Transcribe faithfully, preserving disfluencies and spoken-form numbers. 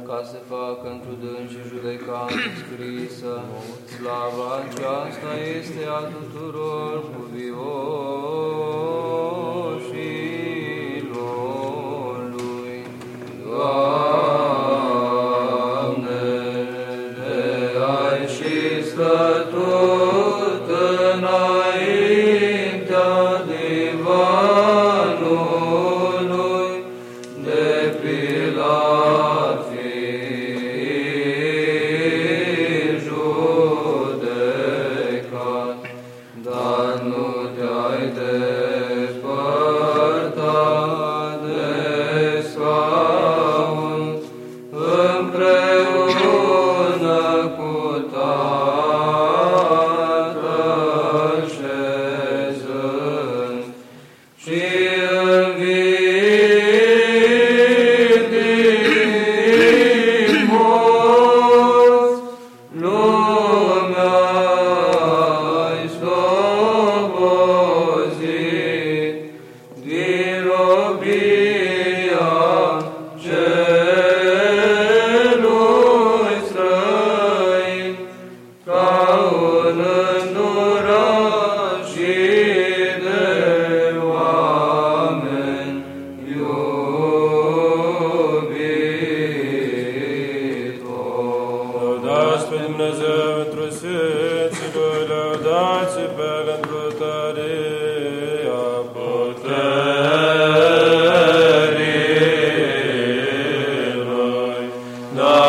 ca să facă într-o dânsi judecată scrisă. Slava aceasta este a tuturor cuvioșilor lui. Doamne, de ai și stătut înaintea divanului, de Pilat fii judecat, dar nu te-ai despărtat de scaun, împreună cu Tatăl șezând și înviit din morți, lumea ai slobozit din robia celui străin, ca un îndurat și de oameni iubitor. Lăudați pe Dumnezeu într-o sfinților, lăudați pe pentru tăria puterii Lui. Da,